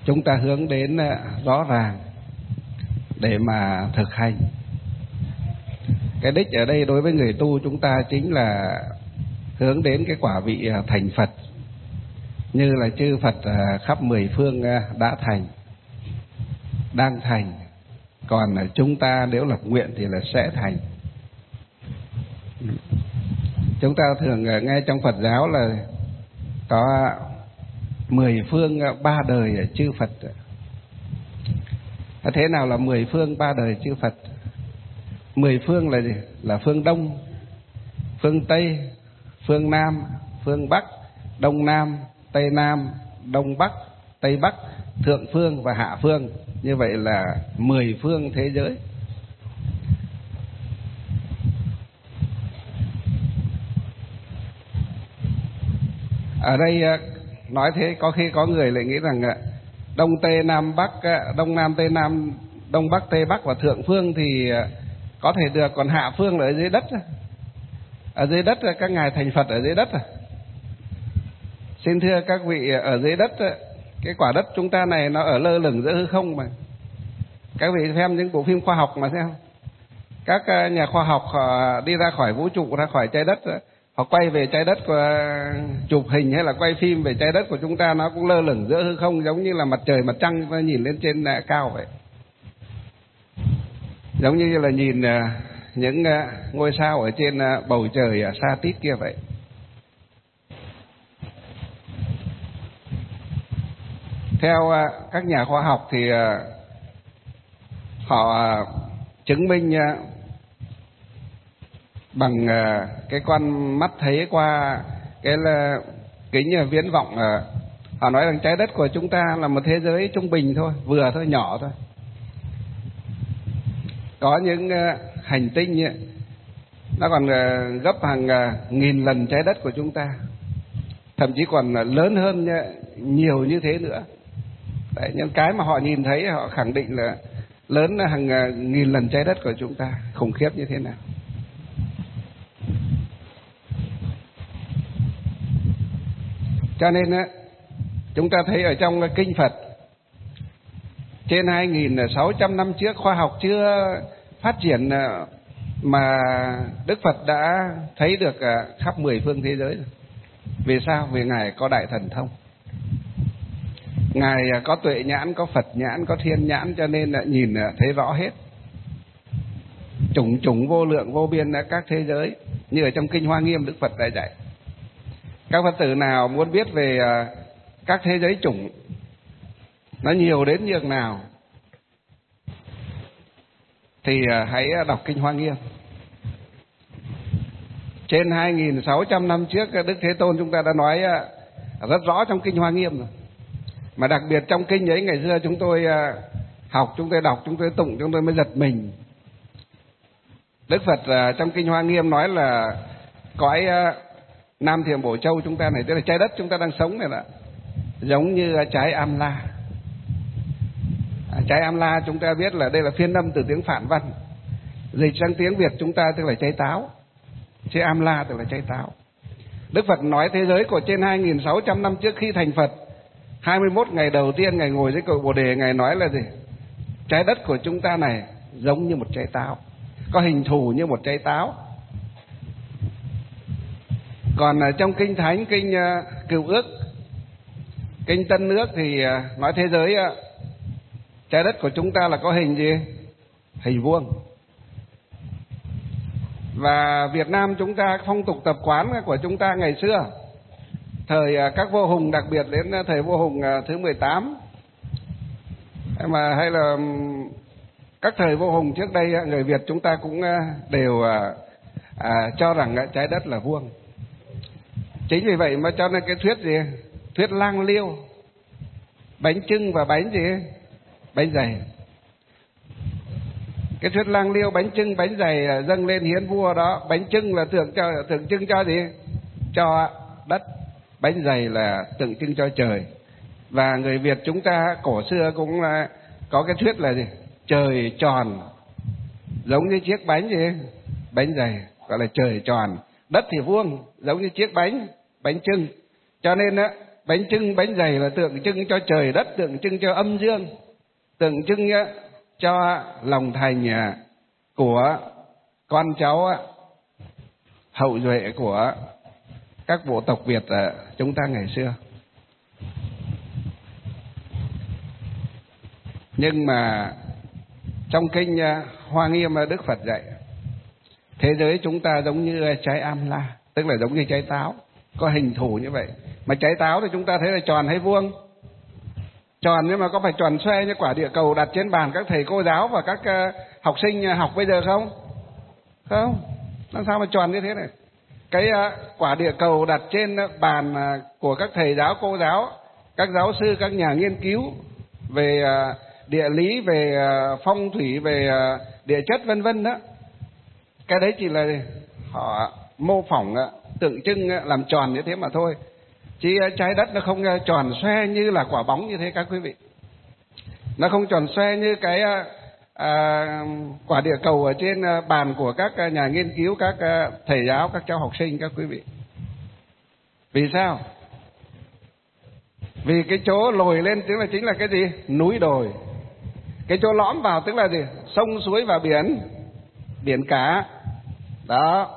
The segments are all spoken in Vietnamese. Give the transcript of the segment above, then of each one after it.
chúng ta hướng đến rõ ràng để mà thực hành. Cái đích ở đây đối với người tu chúng ta chính là hướng đến cái quả vị thành Phật, như là chư Phật khắp mười phương đã thành, đang thành. Còn chúng ta nếu lập nguyện thì là sẽ thành. Chúng ta thường nghe trong Phật giáo là có 10 phương 3 đời chư Phật. Thế nào là 10 phương 3 đời chư Phật? 10 phương là gì? Là phương Đông, phương Tây, phương Nam, phương Bắc, Đông Nam, Tây Nam, Đông Bắc, Tây Bắc, Thượng phương và Hạ phương. Như vậy là 10 phương thế giới. Ở đây nói thế có khi có người lại nghĩ rằng Đông Tây Nam Bắc, Đông Nam Tây Nam, Đông Bắc Tây Bắc và Thượng phương thì có thể được, còn Hạ phương là ở dưới đất. Ở dưới đất các ngài thành Phật ở dưới đất. Xin thưa các vị, ở dưới đất, cái quả đất chúng ta này nó ở lơ lửng giữa hư không mà. Các vị xem những bộ phim khoa học mà xem. Các nhà khoa học họ đi ra khỏi vũ trụ, ra khỏi trái đất, họ quay về trái đất, chụp hình hay là quay phim về trái đất của chúng ta, nó cũng lơ lửng giữa hư không, giống như là mặt trời mặt trăng nó nhìn lên trên cao vậy. Giống như là nhìn những ngôi sao ở trên bầu trời xa tít kia vậy. Theo các nhà khoa học thì họ chứng minh bằng cái con mắt thấy qua cái là kính viễn vọng. Họ nói rằng trái đất của chúng ta là một thế giới trung bình thôi, vừa thôi, nhỏ thôi. Có những hành tinh nó còn gấp hàng nghìn lần trái đất của chúng ta, thậm chí còn lớn hơn nhiều như thế nữa. Đấy, những cái mà họ nhìn thấy họ khẳng định là lớn hàng nghìn lần trái đất của chúng ta, khủng khiếp như thế nào. Cho nên chúng ta thấy ở trong kinh Phật trên 2.600 năm trước, khoa học chưa phát triển mà Đức Phật đã thấy được khắp 10 phương thế giới rồi. Vì sao? Vì Ngài có đại thần thông, Ngài có tuệ nhãn, có Phật nhãn, có thiên nhãn, cho nên là nhìn thấy rõ hết, chủng chủng vô lượng vô biên các thế giới, như ở trong kinh Hoa Nghiêm Đức Phật đã dạy. Các Phật tử nào muốn biết về các thế giới chủng nó nhiều đến nhường nào thì hãy đọc kinh Hoa Nghiêm. Trên 2.600 năm trước Đức Thế Tôn chúng ta đã nói rất rõ trong kinh Hoa Nghiêm rồi. Mà đặc biệt trong kinh ấy ngày xưa chúng tôi học, chúng tôi đọc, chúng tôi tụng, chúng tôi mới giật mình. Đức Phật trong kinh Hoa Nghiêm nói là cõi Nam Thiểm Bổ Châu chúng ta này, tức là trái đất chúng ta đang sống này, là giống như trái Amla. Trái Amla chúng ta biết là đây là phiên âm từ tiếng Phạn văn, dịch sang tiếng Việt chúng ta tức là trái táo. Trái Amla tức là trái táo. Đức Phật nói thế giới của trên 2.600 năm trước khi thành Phật, 21 ngày đầu tiên Ngài ngồi dưới cội Bồ Đề, Ngài nói là gì? Trái đất của chúng ta này giống như một trái táo, có hình thù như một trái táo. Còn trong kinh Thánh, kinh Cựu Ước, kinh Tân Ước thì nói thế giới trái đất của chúng ta là có hình gì? Hình vuông. Và Việt Nam chúng ta, phong tục tập quán của chúng ta ngày xưa, thời các vua hùng, đặc biệt đến thời vua hùng thứ 18 mà hay là các thời vua hùng trước đây, người Việt chúng ta cũng đều cho rằng trái đất là vuông. Chính vì vậy mà cho nên cái thuyết gì? Thuyết lang liêu, bánh chưng và bánh gì? Bánh dày. Cái thuyết lang liêu, bánh chưng, bánh dày dâng lên hiến vua đó. Bánh chưng là tượng trưng cho gì? Cho đất. Bánh dày là tượng trưng cho trời. Và người Việt chúng ta cổ xưa cũng có cái thuyết là gì? Trời tròn giống như chiếc bánh gì? Bánh dày, gọi là trời tròn. Đất thì vuông giống như chiếc bánh chưng. Cho nên Bánh chưng bánh dày là tượng trưng cho trời đất, tượng trưng cho âm dương, tượng trưng cho lòng thành của con cháu hậu duệ của các bộ tộc Việt chúng ta ngày xưa. Nhưng mà trong kinh Hoa Nghiêm Đức Phật dạy thế giới chúng ta giống như trái am la, tức là giống như trái táo, có hình thù như vậy. Mà trái táo thì chúng ta thấy là tròn hay vuông? Tròn, nhưng mà có phải tròn xoe như quả địa cầu đặt trên bàn các thầy cô giáo và các học sinh học bây giờ không? Không, làm sao mà tròn như thế này? Cái quả địa cầu đặt trên bàn của các thầy giáo cô giáo, các giáo sư, các nhà nghiên cứu về địa lý, về phong thủy, về địa chất vân vân đó, cái đấy chỉ là họ mô phỏng tượng trưng làm tròn như thế mà thôi, chứ trái đất nó không tròn xoe như là quả bóng như thế các quý vị. Nó không tròn xoe như cái quả địa cầu ở trên bàn của các nhà nghiên cứu, các thầy giáo, các cháu học sinh các quý vị. Vì sao? Vì cái chỗ lồi lên chính là cái gì? Núi đồi. Cái chỗ lõm vào tức là gì? Sông suối và biển, biển cả. Đó.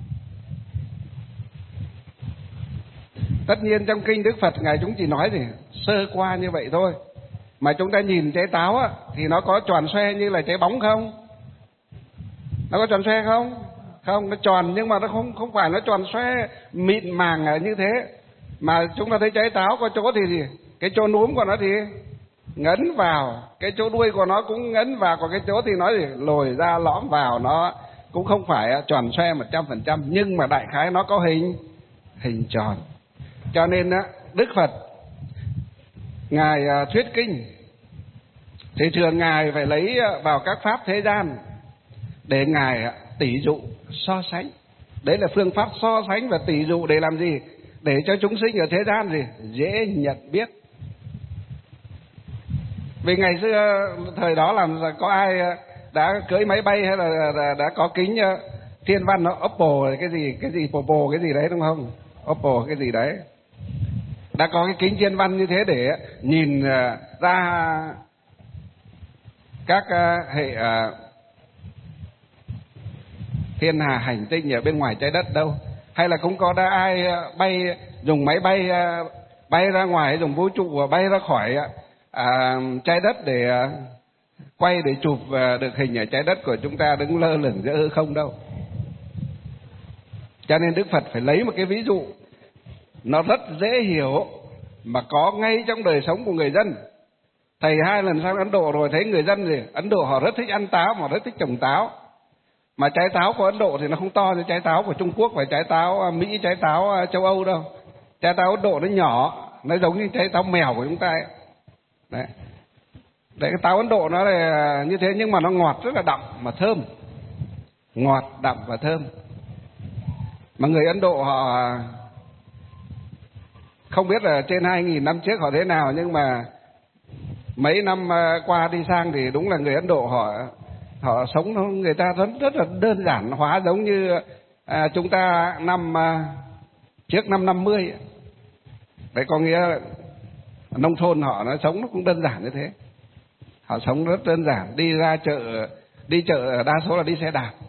Tất nhiên trong kinh Đức Phật Ngài chúng chỉ nói gì sơ qua như vậy thôi. Mà chúng ta nhìn trái táo á, thì nó có tròn xoe như là trái bóng không? Nó có tròn xoe không? Không, nó tròn nhưng mà nó không phải nó tròn xoe mịn màng như thế. Mà chúng ta thấy trái táo có chỗ thì gì? Cái chỗ núm của nó thì ngấn vào, cái chỗ đuôi của nó cũng ngấn vào, còn cái chỗ thì nó gì lồi ra lõm vào, nó cũng không phải tròn xoe 100%, nhưng mà đại khái nó có hình tròn. Cho nên Đức Phật Ngài thuyết kinh thì thường Ngài phải lấy vào các pháp thế gian để Ngài tỉ dụ so sánh. Đấy là phương pháp so sánh và tỉ dụ để làm gì? Để cho chúng sinh ở thế gian gì dễ nhận biết. Vì ngày xưa thời đó làm có ai đã cưỡi máy bay hay là đã có kính thiên văn nó Oppo cái gì Popo cái gì đấy đúng không? Oppo cái gì đấy. Đã có cái kính thiên văn như thế để nhìn ra các hệ thiên hà hành tinh ở bên ngoài trái đất đâu. Hay là cũng có đã ai bay dùng máy bay bay ra ngoài, dùng vũ trụ và bay ra khỏi trái đất để quay để chụp được hình ở trái đất của chúng ta đứng lơ lửng giữa hư không đâu. Cho nên Đức Phật phải lấy một cái ví dụ nó rất dễ hiểu mà có ngay trong đời sống của người dân. Thầy 2 lần sang Ấn Độ rồi thấy người dân gì Ấn Độ họ rất thích ăn táo, mà rất thích trồng táo. Mà trái táo của Ấn Độ thì nó không to như trái táo của Trung Quốc và trái táo Mỹ, trái táo châu Âu đâu. Trái táo Ấn Độ nó nhỏ, nó giống như trái táo mèo của chúng ta ấy. Đấy, cái táo Ấn Độ nó là như thế, nhưng mà nó ngọt rất là đậm mà thơm. Ngọt, đậm và thơm. Mà người Ấn Độ họ không biết là trên 2.000 năm trước họ thế nào, nhưng mà mấy năm qua đi sang thì đúng là người Ấn Độ họ sống người ta rất là đơn giản hóa, giống như chúng ta trước năm 50. Đấy có nghĩa là nông thôn họ nó sống nó cũng đơn giản như thế. Họ sống rất đơn giản, đi chợ đa số là đi xe đạp.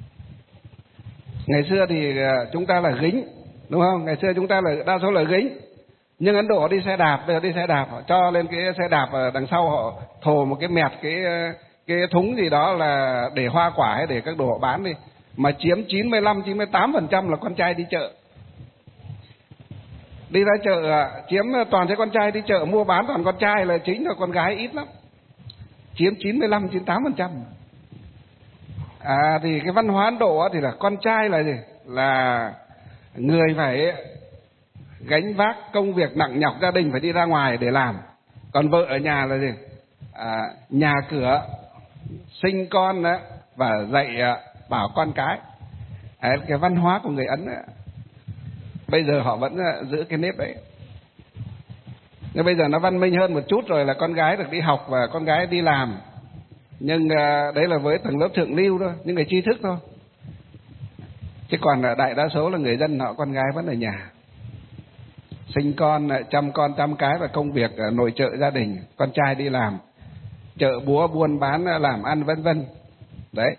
Ngày xưa thì chúng ta là gính, đúng không? Ngày xưa chúng ta là đa số là gính. Nhưng Ấn Độ họ đi xe đạp, bây giờ đi xe đạp họ cho lên cái xe đạp ở đằng sau, họ thồ một cái mẹt cái thúng gì đó là để hoa quả hay để các đồ họ bán đi. Mà chiếm 95-98% là con trai đi chợ. Đi ra chợ chiếm toàn thấy con trai đi chợ mua bán toàn con trai là chính, là con gái ít lắm. Chiếm 95-98%. Thì cái văn hóa Ấn Độ thì là con trai là gì? Là người phải gánh vác công việc nặng nhọc gia đình, phải đi ra ngoài để làm. Còn vợ ở nhà là gì? Nhà cửa, sinh con và dạy bảo con cái. Cái văn hóa của người Ấn bây giờ họ vẫn giữ cái nếp đấy. Nhưng bây giờ nó văn minh hơn một chút rồi, là con gái được đi học và con gái đi làm. Nhưng đấy là với tầng lớp thượng lưu thôi, những người tri thức thôi. Chứ còn đại đa số là người dân họ con gái vẫn ở nhà. sinh con, chăm con chăm cái và công việc nội trợ gia đình, con trai đi làm, chợ búa buôn bán làm ăn vân vân. Đấy.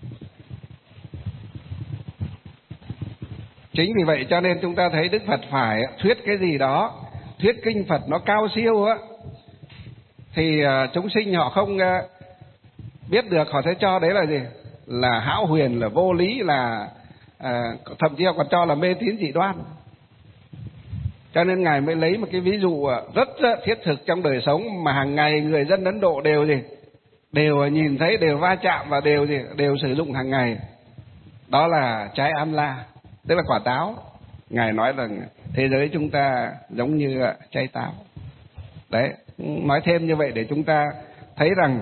Chính vì vậy cho nên chúng ta thấy Đức Phật phải thuyết cái gì đó, thuyết kinh Phật nó cao siêu á, thì chúng sinh họ không biết được, họ sẽ cho đấy là gì? Là hão huyền, là vô lý, là thậm chí họ còn cho là mê tín dị đoan. Cho nên Ngài mới lấy một cái ví dụ rất thiết thực trong đời sống mà hàng ngày người dân Ấn Độ đều gì? Đều nhìn thấy, đều va chạm và đều gì? Đều sử dụng hàng ngày. Đó là trái amla, tức là quả táo. Ngài nói rằng thế giới chúng ta giống như trái táo. Đấy, nói thêm như vậy để chúng ta thấy rằng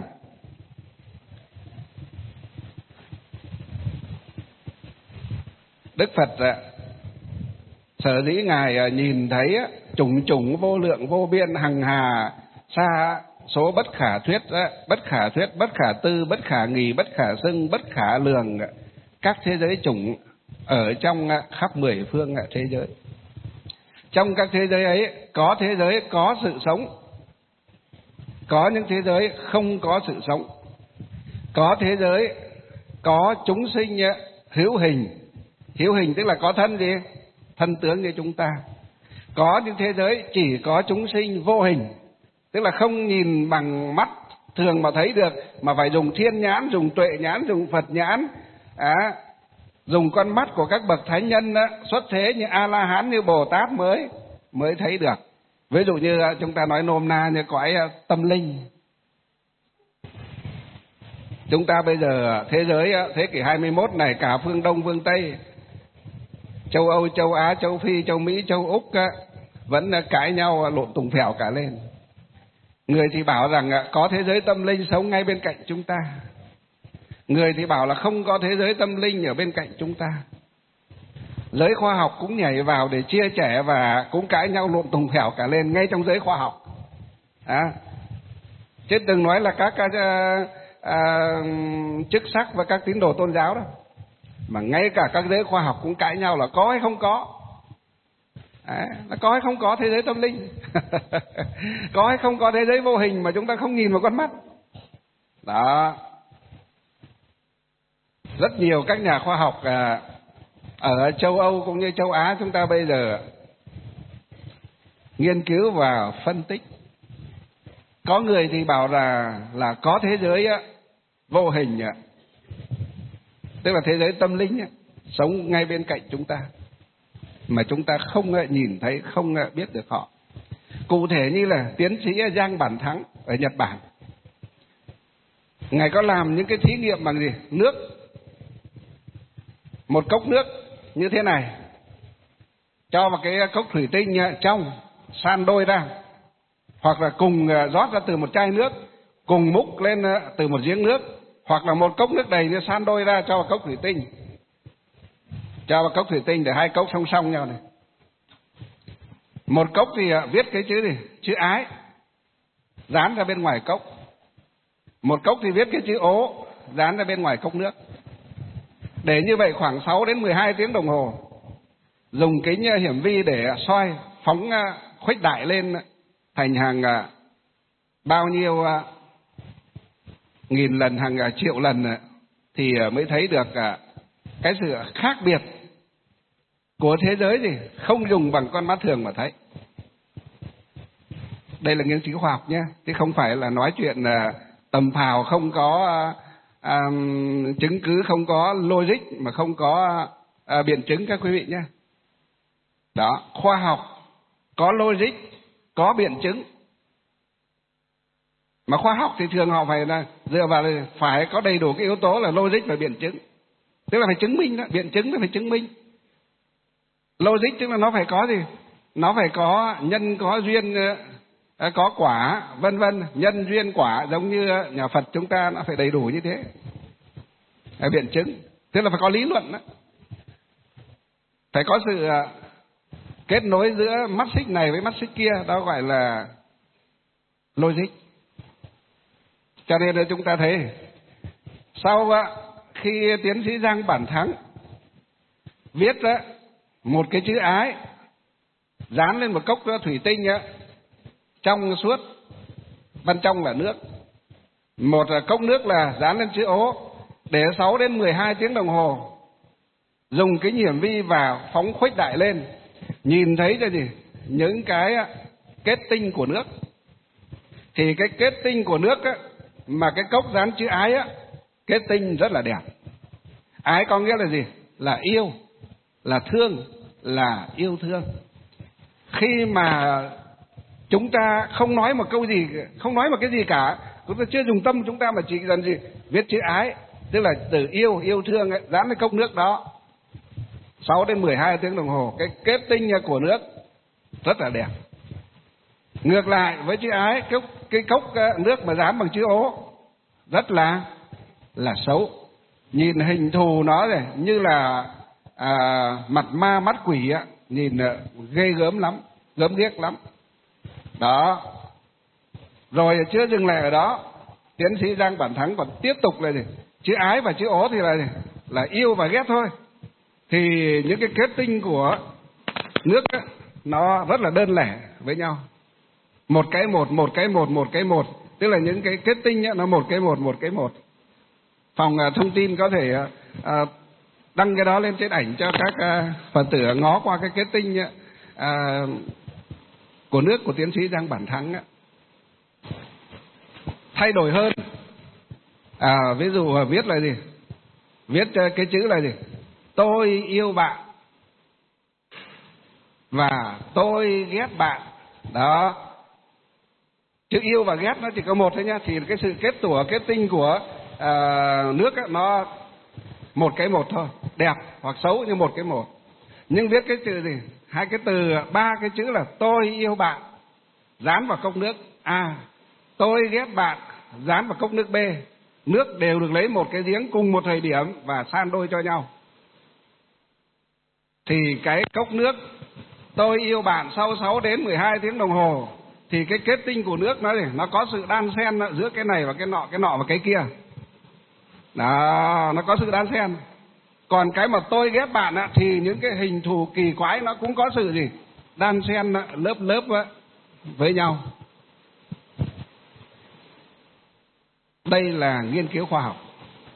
Đức Phật sở dĩ Ngài nhìn thấy chủng chủng vô lượng vô biên hằng hà sa số bất khả thuyết, bất khả tư, bất khả nghì, bất khả xưng, bất khả lường các thế giới chủng ở trong khắp 10 phương thế giới. Trong các thế giới ấy có thế giới có sự sống, có những thế giới không có sự sống, có thế giới có chúng sinh hữu hình. Hữu hình tức là có thân gì? Thân tướng như chúng ta. Có những thế giới chỉ có chúng sinh vô hình, tức là không nhìn bằng mắt thường mà thấy được, mà phải dùng thiên nhãn, dùng tuệ nhãn, dùng Phật nhãn, dùng con mắt của các bậc thánh nhân xuất thế như A La Hán, như Bồ Tát mới thấy được. Ví dụ như chúng ta nói nôm na như cõi tâm linh. Chúng ta bây giờ thế giới thế kỷ 21 này, cả phương Đông phương Tây, châu Âu, châu Á, châu Phi, châu Mỹ, châu Úc vẫn cãi nhau lộn tùng phèo cả lên. Người thì bảo rằng có thế giới tâm linh sống ngay bên cạnh chúng ta, người thì bảo là không có thế giới tâm linh ở bên cạnh chúng ta. Giới khoa học cũng nhảy vào để chia sẻ và cũng cãi nhau lộn tùng phèo cả lên ngay trong giới khoa học. Chứ đừng nói là các chức sắc và các tín đồ tôn giáo đó, mà ngay cả các giới khoa học cũng cãi nhau là có hay không có. Là có hay không có thế giới tâm linh có hay không có thế giới vô hình mà chúng ta không nhìn vào con mắt đó. Rất nhiều các nhà khoa học ở châu Âu cũng như châu Á chúng ta bây giờ nghiên cứu và phân tích. Có người thì bảo là có thế giới vô hình, tức là thế giới tâm linh sống ngay bên cạnh chúng ta, mà chúng ta không nhìn thấy, không biết được họ. Cụ thể như là tiến sĩ Giang Bản Thắng ở Nhật Bản, Ngài có làm những cái thí nghiệm bằng gì? Nước. Một cốc nước như thế này, cho vào cái cốc thủy tinh trong, san đôi ra, hoặc là cùng rót ra từ một chai nước, cùng múc lên từ một giếng nước, hoặc là một cốc nước đầy san đôi ra cho vào cốc thủy tinh. Cho vào cốc thủy tinh để hai cốc song song nhau này. Một cốc thì viết cái chữ gì? Chữ ái, dán ra bên ngoài cốc. Một cốc thì viết cái chữ ố, dán ra bên ngoài cốc nước. Để như vậy khoảng 6 đến 12 tiếng đồng hồ. Dùng kính hiển vi để soi, phóng khuếch đại lên thành hàng bao nhiêu nghìn lần, hàng triệu lần, thì mới thấy được cái sự khác biệt của thế giới gì không dùng bằng con mắt thường mà thấy. Đây là nghiên cứu khoa học nhé, chứ không phải là nói chuyện tầm phào, không có chứng cứ, không có logic, mà không có biện chứng các quý vị nhé. Đó, khoa học có logic, có biện chứng. Mà khoa học thì thường họ phải là dựa vào phải có đầy đủ cái yếu tố là logic và biện chứng. Tức là phải chứng minh đó, biện chứng là phải chứng minh. Logic tức là nó phải có gì? Nó phải có nhân, có duyên, có quả, vân vân, nhân duyên quả, giống như nhà Phật chúng ta nó phải đầy đủ như thế. Biện chứng tức là phải có lý luận đó. Phải có sự kết nối giữa mắt xích này với mắt xích kia, đó gọi là logic. Cho nên là chúng ta thấy sau khi tiến sĩ Giang Bản Thắng viết một cái chữ ái dán lên một cốc thủy tinh á, trong suốt, bên trong là nước. Một cốc nước là dán lên chữ ố, để 6 đến 12 tiếng đồng hồ, dùng kính hiển vi và phóng khuếch đại lên, nhìn thấy cho gì? Những cái kết tinh của nước. Thì cái kết tinh của nước á, mà cái cốc dán chữ ái á, kết tinh rất là đẹp. Ái có nghĩa là gì? Là yêu, là thương, là yêu thương. Khi mà chúng ta không nói một câu gì, không nói một cái gì cả, chúng ta chưa dùng tâm chúng ta mà chỉ cần gì? Viết chữ ái, tức là từ yêu, yêu thương ấy, dán lên cốc nước đó 6 đến 12 tiếng đồng hồ, cái kết tinh của nước rất là đẹp. Ngược lại với chữ ái, cái cốc nước mà dán bằng chữ ố rất là xấu. Nhìn hình thù nó này như là mặt ma mắt quỷ á, nhìn ghê gớm lắm, gớm ghiếc lắm. Đó. Rồi chưa dừng lại ở đó, tiến sĩ Giang Bản Thắng còn tiếp tục là gì? Chữ ái và chữ ố thì là gì? Là yêu và ghét thôi. Thì những cái kết tinh của nước á, nó rất là đơn lẻ với nhau. Một cái một, một cái một, một cái một. Tức là những cái kết tinh á, nó một cái một, một cái một. Phòng thông tin có thể đăng cái đó lên trên ảnh cho các Phật tử ngó qua cái kết tinh của nước của tiến sĩ Giang Bản Thắng á. Thay đổi hơn. Ví dụ viết là gì? Viết cái chữ là gì? Tôi yêu bạn và tôi ghét bạn. Đó. Chữ yêu và ghét nó chỉ có một thôi nhá. Thì cái sự kết tinh của nước á, nó một cái một thôi. Đẹp hoặc xấu như một cái một. Nhưng viết cái chữ gì? Hai cái từ, ba cái chữ là tôi yêu bạn, dán vào cốc nước A. Tôi ghét bạn, dán vào cốc nước B. Nước đều được lấy một cái giếng cùng một thời điểm và san đôi cho nhau. Thì cái cốc nước tôi yêu bạn sau 6 đến 12 tiếng đồng hồ, thì cái kết tinh của nước nó có sự đan xen giữa cái này và cái nọ và cái kia. Đó, nó có sự đan xen. Còn cái mà tôi ghét bạn á, thì những cái hình thù kỳ quái nó cũng có sự gì? Đan xen lớp với nhau. Đây là nghiên cứu khoa học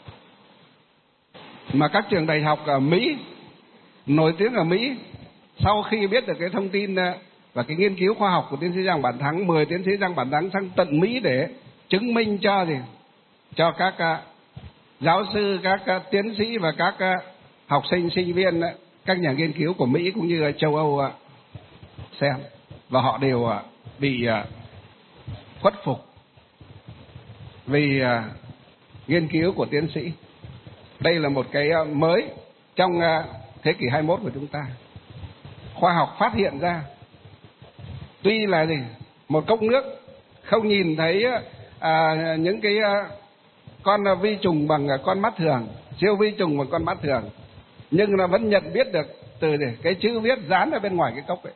mà các trường đại học ở Mỹ, nổi tiếng ở Mỹ, sau khi biết được cái thông tin và cái nghiên cứu khoa học của tiến sĩ Giang Bản Thắng, mời tiến sĩ Giang Bản Thắng sang tận Mỹ để chứng minh cho các giáo sư, các tiến sĩ và các học sinh, sinh viên, các nhà nghiên cứu của Mỹ cũng như châu Âu xem. Và họ đều bị khuất phục vì nghiên cứu của tiến sĩ. Đây là một cái mới trong thế kỷ 21 của chúng ta. Khoa học phát hiện ra, tuy là một cốc nước không nhìn thấy những cái con vi trùng bằng con mắt thường, siêu vi trùng bằng con mắt thường, nhưng nó vẫn nhận biết được từ cái chữ viết dán ở bên ngoài cái cốc ấy.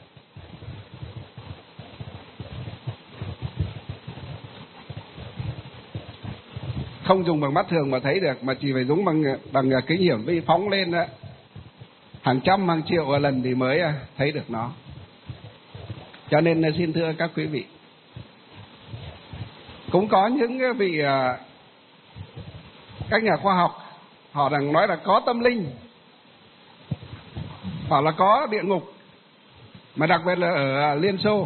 Không dùng bằng mắt thường mà thấy được, mà chỉ phải dùng bằng kính hiển vi phóng lên hàng trăm hàng triệu lần thì mới thấy được nó. Cho nên xin thưa các quý vị, cũng có những vị các nhà khoa học họ đang nói là có tâm linh, hoặc là có địa ngục, mà đặc biệt là ở Liên Xô.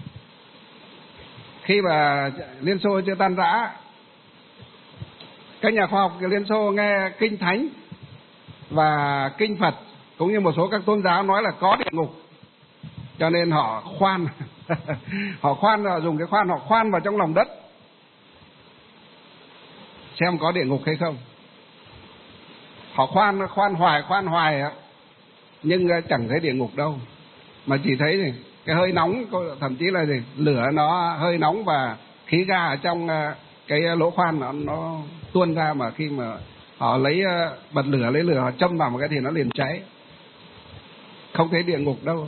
Khi mà Liên Xô chưa tan rã, các nhà khoa học của Liên Xô nghe kinh thánh và kinh Phật cũng như một số các tôn giáo nói là có địa ngục, cho nên họ khoan họ dùng cái khoan, họ khoan vào trong lòng đất xem có địa ngục hay không. Họ khoan hoài nhưng chẳng thấy địa ngục đâu, mà chỉ thấy cái hơi nóng, thậm chí là lửa nó hơi nóng và khí ga ở trong cái lỗ khoan nó tuôn ra, mà khi mà họ lấy bật lửa, họ châm vào một cái thì nó liền cháy. Không thấy địa ngục đâu.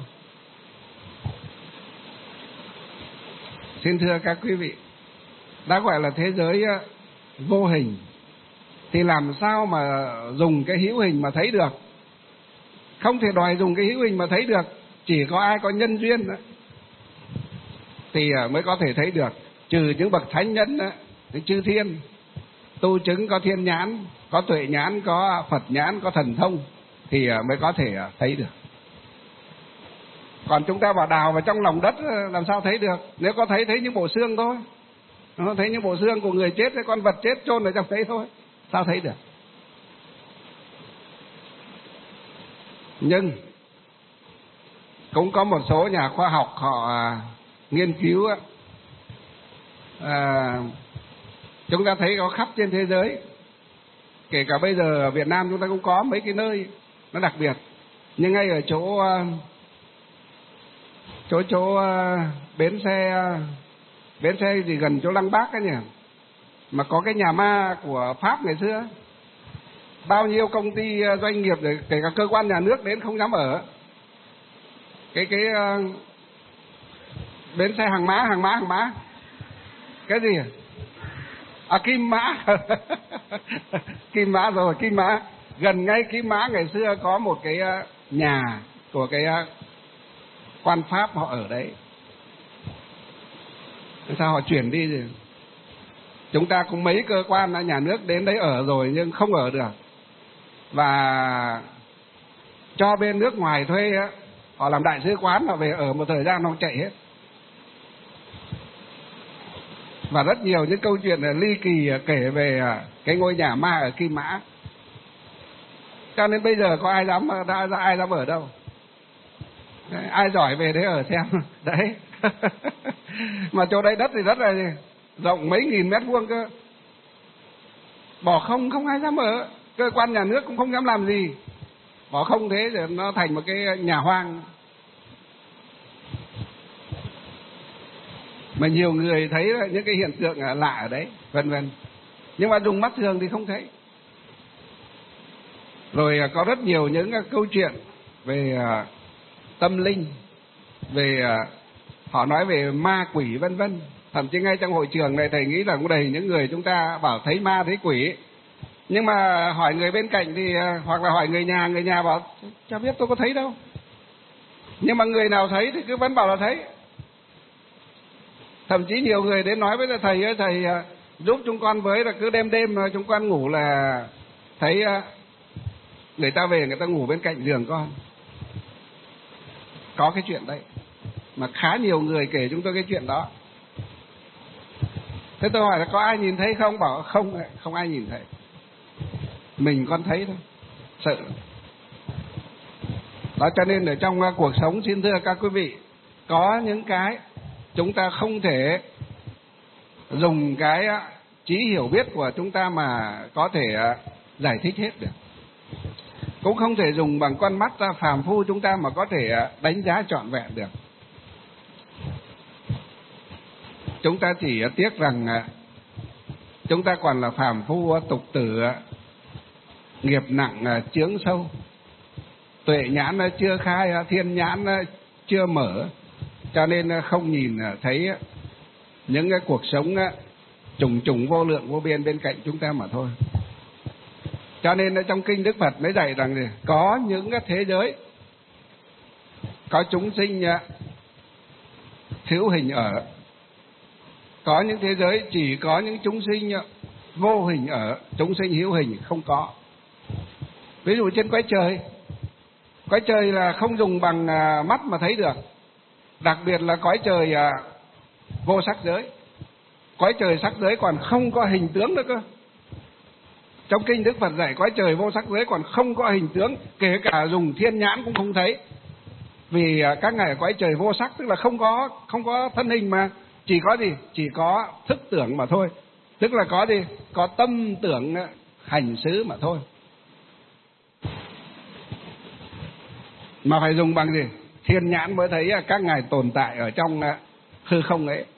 Xin thưa các quý vị, đã gọi là thế giới vô hình thì làm sao mà dùng cái hữu hình mà thấy được? Không thể đòi dùng cái hữu hình mà thấy được. Chỉ có ai có nhân duyên đó, thì mới có thể thấy được. Trừ những bậc thánh nhân đó, những chư thiên tu chứng có thiên nhãn, có tuệ nhãn, có Phật nhãn, có thần thông thì mới có thể thấy được. Còn chúng ta bảo đào vào trong lòng đất làm sao thấy được? Nếu có thấy những bộ xương thôi. Nó thấy những bộ xương của người chết, con vật chết chôn ở trong đấy thôi, sao thấy được? Nhưng cũng có một số nhà khoa học họ nghiên cứu, chúng ta thấy có khắp trên thế giới, kể cả bây giờ ở Việt Nam chúng ta cũng có mấy cái nơi nó đặc biệt. Nhưng ngay ở chỗ bến xe gì gần chỗ Lăng Bác ấy nhỉ, mà có cái nhà ma của Pháp ngày xưa, bao nhiêu công ty doanh nghiệp để kể cả cơ quan nhà nước đến không dám ở. Cái bến xe hàng mã cái gì Kim Mã Kim Mã rồi, Kim Mã gần ngay Kim Mã ngày xưa có một cái nhà của cái quan Pháp họ ở đấy. Sao họ chuyển đi rồi? Chúng ta cũng mấy cơ quan nhà nước đến đấy ở rồi nhưng không ở được, và cho bên nước ngoài thuê họ làm đại sứ quán, họ về ở một thời gian họ chạy hết. Và rất nhiều những câu chuyện ly kỳ kể về cái ngôi nhà ma ở Kim Mã. Cho nên bây giờ có ai dám ở đâu? Đấy, ai giỏi về đấy ở xem. Đấy. Mà chỗ đấy đất thì rất là rộng mấy nghìn mét vuông cơ. Bỏ không ai dám ở. Cơ quan nhà nước cũng không dám làm gì. Bỏ không thế rồi nó thành một cái nhà hoang. Mà nhiều người thấy những cái hiện tượng lạ ở đấy, vân vân. Nhưng mà dùng mắt thường thì không thấy. Rồi có rất nhiều những câu chuyện về tâm linh, về họ nói về ma quỷ vân vân. Thậm chí ngay trong hội trường này thầy nghĩ là cũng đầy những người chúng ta bảo thấy ma thấy quỷ. Nhưng mà hỏi người bên cạnh thì hoặc là hỏi người nhà bảo chả biết tôi có thấy đâu. Nhưng mà người nào thấy thì cứ vẫn bảo là thấy. Thậm chí nhiều người đến nói với thầy giúp chúng con với, là cứ đêm chúng con ngủ là thấy người ta về người ta ngủ bên cạnh giường con. Có cái chuyện đấy. Mà khá nhiều người kể chúng tôi cái chuyện đó. Thế tôi hỏi là có ai nhìn thấy không? Bảo không ai nhìn thấy. Mình con thấy thôi. Sợ. Đó, cho nên ở trong cuộc sống, xin thưa các quý vị, có những cái chúng ta không thể dùng cái trí hiểu biết của chúng ta mà có thể giải thích hết được. Cũng không thể dùng bằng con mắt phàm phu chúng ta mà có thể đánh giá trọn vẹn được. Chúng ta chỉ tiếc rằng chúng ta còn là phàm phu tục tử, nghiệp nặng chướng sâu, tuệ nhãn chưa khai, thiên nhãn chưa mở, cho nên không nhìn thấy những cái cuộc sống trùng trùng vô lượng vô biên bên cạnh chúng ta mà thôi. Cho nên trong kinh Đức Phật mới dạy rằng có những cái thế giới có chúng sinh hữu hình ở, có những thế giới chỉ có những chúng sinh vô hình ở, chúng sinh hữu hình không có. Ví dụ trên cõi trời là không dùng bằng mắt mà thấy được, đặc biệt là cõi trời vô sắc giới. Cõi trời sắc giới còn không có hình tướng nữa cơ. Trong kinh Đức Phật dạy cõi trời vô sắc giới còn không có hình tướng, kể cả dùng thiên nhãn cũng không thấy. Vì các ngài ở cõi trời vô sắc tức là không có thân hình, mà chỉ có gì? Chỉ có thức tưởng mà thôi. Tức là có gì? Có tâm tưởng hành xứ mà thôi. Mà phải dùng bằng gì? Thiên nhãn mới thấy các ngài tồn tại ở trong hư không ấy.